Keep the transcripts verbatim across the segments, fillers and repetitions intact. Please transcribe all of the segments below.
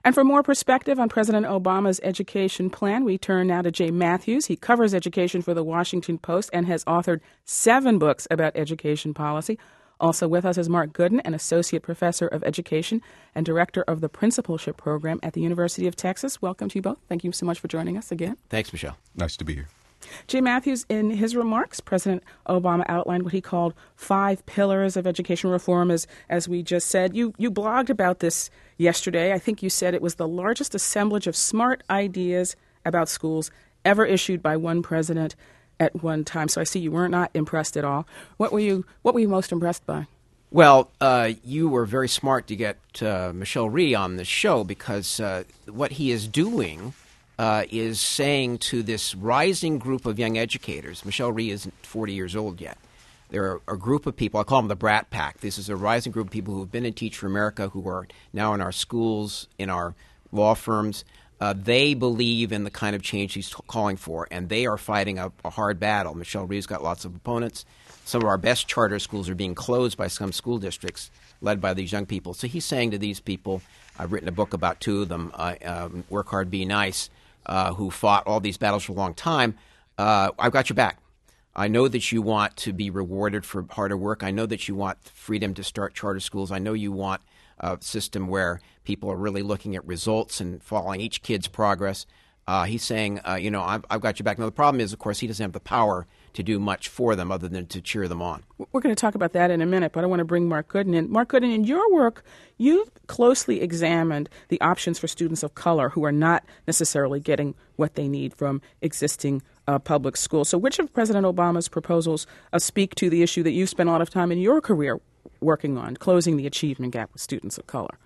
And for more perspective on President Obama's education plan, we turn now to Jay Matthews. He covers education for the Washington Post and has authored seven books about education policy. Also with us is Mark Gooden, an associate professor of education and director of the principalship program at the University of Texas. Welcome to you both. Thank you so much for joining us again. Thanks, Michelle. Nice to be here. Jay Matthews, in his remarks, President Obama outlined what he called five pillars of education reform, as, as we just said. You, you blogged about this yesterday. I think you said it was the largest assemblage of smart ideas about schools ever issued by one president at one time. So I see you were not impressed at all. What were you, what were you most impressed by? Well, uh, you were very smart to get uh, Michelle Rhee on the show because uh, what he is doing Uh, is saying to this rising group of young educators, Michelle Rhee isn't forty years old yet. They're a group of people, I call them the Brat Pack. This is a rising group of people who have been in Teach for America, who are now in our schools, in our law firms. Uh, they believe in the kind of change he's t- calling for, and they are fighting a, a hard battle. Michelle Rhee's got lots of opponents. Some of our best charter schools are being closed by some school districts led by these young people. So he's saying to these people, I've written a book about two of them, uh, um, Work Hard, Be Nice, Uh, who fought all these battles for a long time, uh, I've got your back. I know that you want to be rewarded for harder work. I know that you want freedom to start charter schools. I know you want a system where people are really looking at results and following each kid's progress. Uh, he's saying, uh, you know, I've, I've got your back. Now, the problem is, of course, he doesn't have the power to do much for them other than to cheer them on. We're going to talk about that in a minute, but I want to bring Mark Gooden in. Mark Gooden, in your work, you've closely examined the options for students of color who are not necessarily getting what they need from existing uh, public schools. So which of President Obama's proposals uh, speak to the issue that you've spent a lot of time in your career working on, closing the achievement gap with students of color?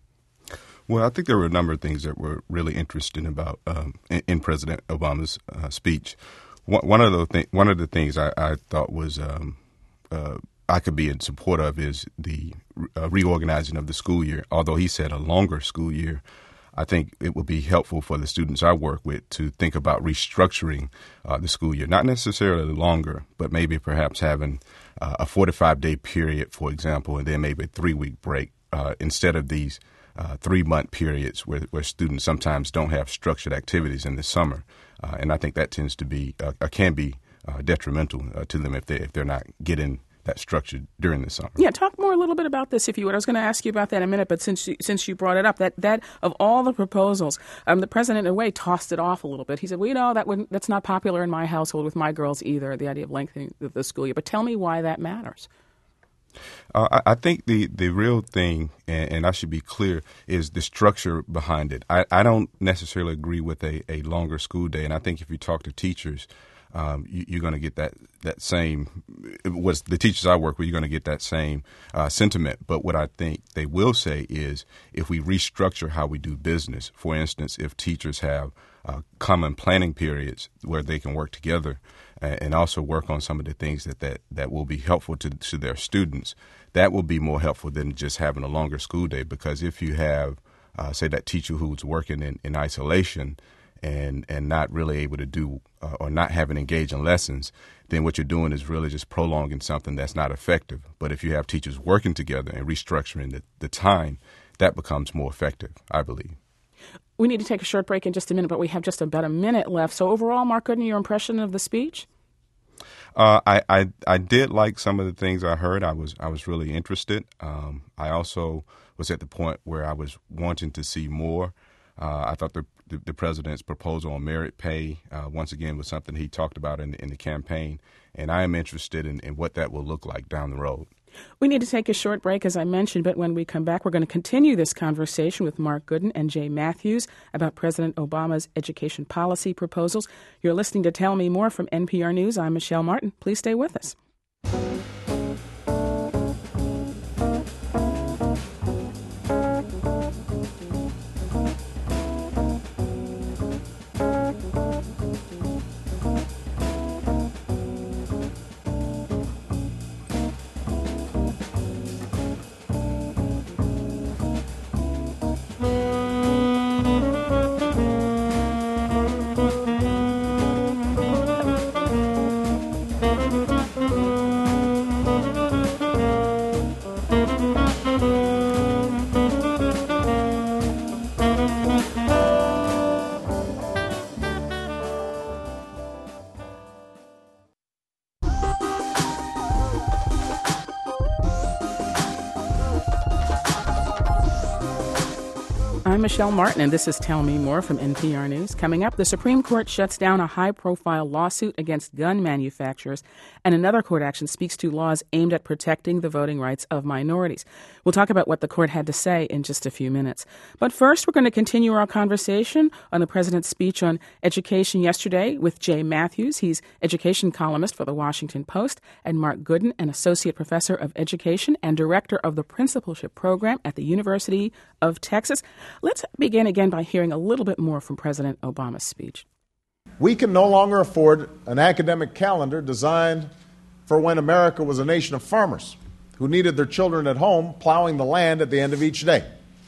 Well, I think there were a number of things that were really interesting about um, in, in President Obama's uh, speech. One, one of the th- one of the things I, I thought was um, uh, I could be in support of is the uh, reorganizing of the school year. Although he said a longer school year, I think it would be helpful for the students I work with to think about restructuring uh, the school year, not necessarily longer, but maybe perhaps having uh, a forty-five day period, for example, and then maybe a three-week break uh, instead of these uh, three-month periods where, where students sometimes don't have structured activities in the summer. Uh, and I think that tends to be uh, uh, can be uh, detrimental uh, to them if they if they're not getting that structure during the summer. Yeah, talk more a little bit about this, if you would. I was going to ask you about that in a minute, but since you, since you brought it up, that, that of all the proposals, um, the president in a way tossed it off a little bit. He said, well, you know, that wouldn't, that's not popular in my household with my girls either, the idea of lengthening the, the school year. But tell me why that matters. Uh, I, I think the, the real thing, and, and I should be clear, is the structure behind it. I, I don't necessarily agree with a, a longer school day, and I think if you talk to teachers, um, you, you're going to get that, that same, what's the teachers I work with, you're going to get that same uh, sentiment. But what I think they will say is if we restructure how we do business, for instance, if teachers have uh, common planning periods where they can work together, and also work on some of the things that, that, that will be helpful to, to their students, that will be more helpful than just having a longer school day. Because if you have, uh, say, that teacher who's working in, in isolation and, and not really able to do uh, or not having engaged in lessons, then what you're doing is really just prolonging something that's not effective. But if you have teachers working together and restructuring the, the time, that becomes more effective, I believe. We need to take a short break in just a minute, but we have just about a minute left. So overall, Mark Gooden, your impression of the speech? Uh, I, I I did like some of the things I heard. I was I was really interested. Um, I also was at the point where I was wanting to see more. Uh, I thought the, the the president's proposal on merit pay uh, once again was something he talked about in in the campaign, and I am interested in, in what that will look like down the road. We need to take a short break, as I mentioned, but when we come back, we're going to continue this conversation with Mark Gooden and Jay Matthews about President Obama's education policy proposals. You're listening to Tell Me More from N P R News. I'm Michelle Martin. Please stay with us. I'm Michelle Martin, and this is Tell Me More from N P R News. Coming up, the Supreme Court shuts down a high-profile lawsuit against gun manufacturers, and another court action speaks to laws aimed at protecting the voting rights of minorities. We'll talk about what the court had to say in just a few minutes. But first, we're going to continue our conversation on the president's speech on education yesterday with Jay Matthews. He's education columnist for The Washington Post, and Mark Gooden, an associate professor of education and director of the principalship program at the University of Texas. Let's begin again by hearing a little bit more from President Obama's speech. We can no longer afford an academic calendar designed for when America was a nation of farmers who needed their children at home plowing the land at the end of each day.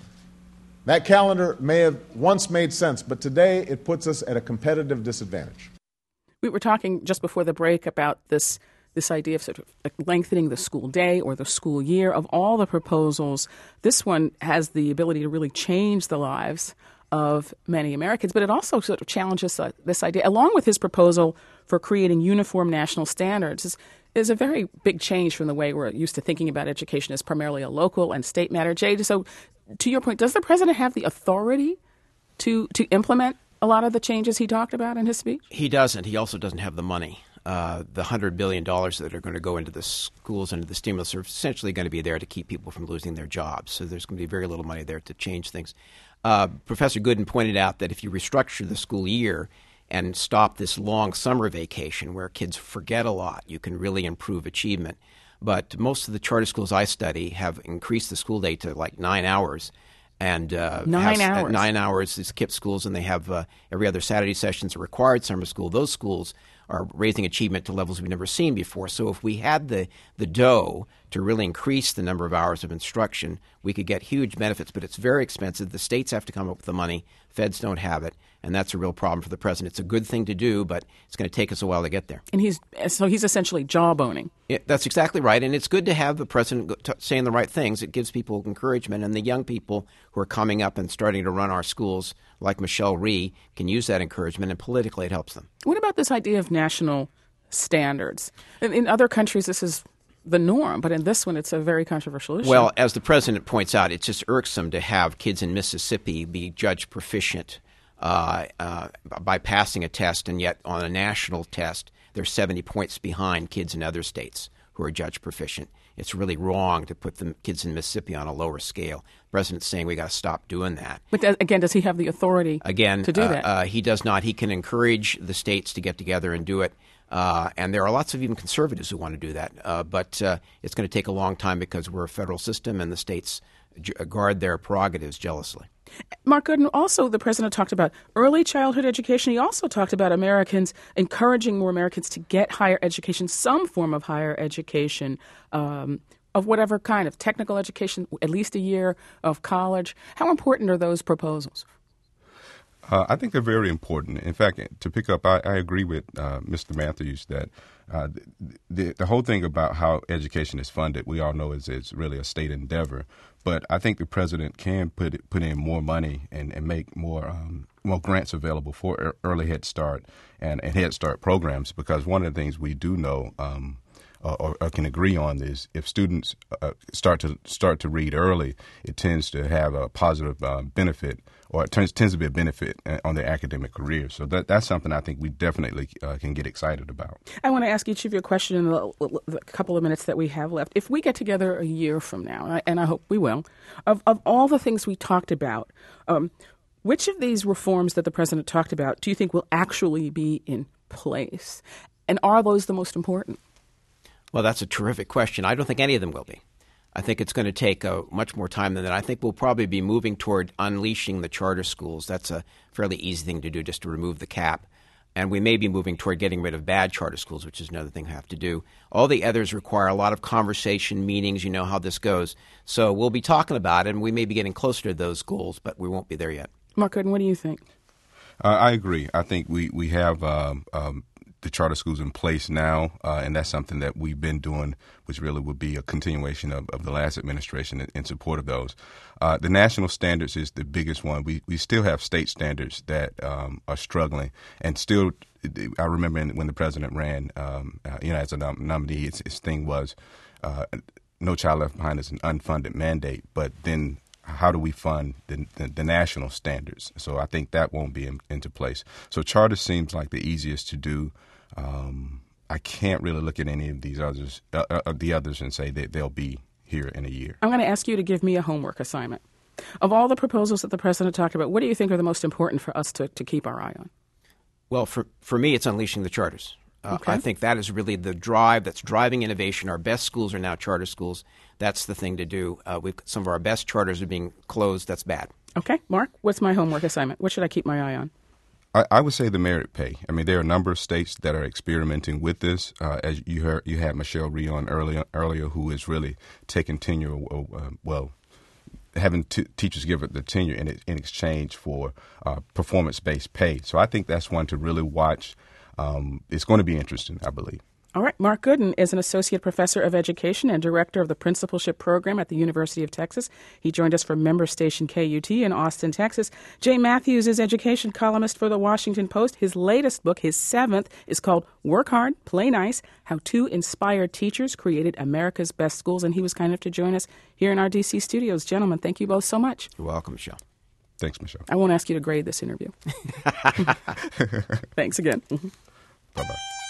That calendar may have once made sense, but today it puts us at a competitive disadvantage. We were talking just before the break about this this idea of sort of lengthening the school day or the school year. Of all the proposals, this one has the ability to really change the lives of many Americans, but it also sort of challenges uh, this idea, along with his proposal for creating uniform national standards, is, is a very big change from the way we're used to thinking about education as primarily a local and state matter. Jay, so to your point, does the president have the authority to to implement a lot of the changes he talked about in his speech? He doesn't. He also doesn't have the money. Uh, the one hundred billion dollars that are going to go into the schools, into the stimulus, are essentially going to be there to keep people from losing their jobs. So there's going to be very little money there to change things. Uh, Professor Gooden pointed out that if you restructure the school year and stop this long summer vacation where kids forget a lot, you can really improve achievement. But most of the charter schools I study have increased the school day to like nine hours. And uh, nine has, hours. Uh, nine hours is KIPP schools, and they have uh, every other Saturday sessions a required summer school. Those schools are raising achievement to levels we've never seen before. So if we had the, the dough to really increase the number of hours of instruction, we could get huge benefits. But it's very expensive. The states have to come up with the money. Feds don't have it. And that's a real problem for the president. It's a good thing to do, but it's going to take us a while to get there. And he's so he's essentially jawboning. Yeah, that's exactly right. And it's good to have the president t- saying the right things. It gives people encouragement. And the young people who are coming up and starting to run our schools, like Michelle Rhee, can use that encouragement, and politically it helps them. What about this idea of national standards? In, in other countries, this is the norm, but in this one, it's a very controversial issue. Well, as the president points out, it's just irksome to have kids in Mississippi be judged proficient Uh, uh, by passing a test, and yet on a national test, they're seventy points behind kids in other states who are judged proficient. It's really wrong to put the kids in Mississippi on a lower scale. The president's saying we got to stop doing that. But does, again, does he have the authority again, to do uh, that? Uh, he does not. He can encourage the states to get together and do it. Uh, and there are lots of even conservatives who want to do that. Uh, but uh, it's going to take a long time because we're a federal system and the states j- guard their prerogatives jealously. Mark Gooden, also the president talked about early childhood education. He also talked about Americans, encouraging more Americans to get higher education, some form of higher education, um, of whatever kind, of technical education, at least a year of college. How important are those proposals? Uh, I think they're very important. In fact, to pick up, I, I agree with uh, Mister Matthews that uh, the, the whole thing about how education is funded, we all know is, is really a state endeavor. But I think the president can put it, put in more money and, and make more um, more grants available for early Head Start and, and Head Start programs, because one of the things we do know um, or, or can agree on is if students uh, start to start to read early, it tends to have a positive uh, benefit, or it tends, tends to be a benefit on their academic career. So that that's something I think we definitely uh, can get excited about. I want to ask each of you a question in the, the couple of minutes that we have left. If we get together a year from now, and I, and I hope we will, of, of all the things we talked about, um, which of these reforms that the president talked about do you think will actually be in place? And are those the most important? Well, that's a terrific question. I don't think any of them will be. I think it's going to take uh, much more time than that. I think we'll probably be moving toward unleashing the charter schools. That's a fairly easy thing to do, just to remove the cap. And we may be moving toward getting rid of bad charter schools, which is another thing we have to do. All the others require a lot of conversation, meetings. You know how this goes. So we'll be talking about it, and we may be getting closer to those goals, but we won't be there yet. Mark Gooden, what do you think? Uh, I agree. I think we, we have um, um, the charter schools in place now, uh, and that's something that we've been doing, which really would be a continuation of, of the last administration in, in support of those. Uh, the national standards is the biggest one. We we still have state standards that um, are struggling, and still, I remember when the president ran, um, uh, you know, as a nom- nominee, his, his thing was uh, No Child Left Behind is an unfunded mandate, but then how do we fund the, the, the national standards? So I think that won't be in, into place. So charter seems like the easiest to do. Um, I can't really look at any of these others, uh, uh, the others, and say that they'll be here in a year. I'm going to ask you to give me a homework assignment. Of all the proposals that the president talked about, what do you think are the most important for us to, to keep our eye on? Well, for, for me, it's unleashing the charters. Uh, Okay. I think that is really the drive that's driving innovation. Our best schools are now charter schools. That's the thing to do. Uh, we've, some of our best charters are being closed. That's bad. Okay, Mark, what's my homework assignment? What should I keep my eye on? I, I would say the merit pay. I mean, there are a number of states that are experimenting with this. Uh, as you heard, you had Michelle Rhee on earlier, earlier, who is really taking tenure, uh, well, having t- teachers give it the tenure in, in exchange for uh, performance-based pay. So I think that's one to really watch. Um, it's going to be interesting, I believe. All right. Mark Gooden is an associate professor of education and director of the principalship program at the University of Texas. He joined us from member station K U T in Austin, Texas. Jay Matthews is education columnist for the Washington Post. His latest book, his seventh, is called Work Hard, Play Nice, How Two Inspired Teachers Created America's Best Schools. And he was kind enough to join us here in our D C studios. Gentlemen, thank you both so much. You're welcome, Michelle. Thanks, Michelle. I won't ask you to grade this interview. Thanks again. Bye-bye.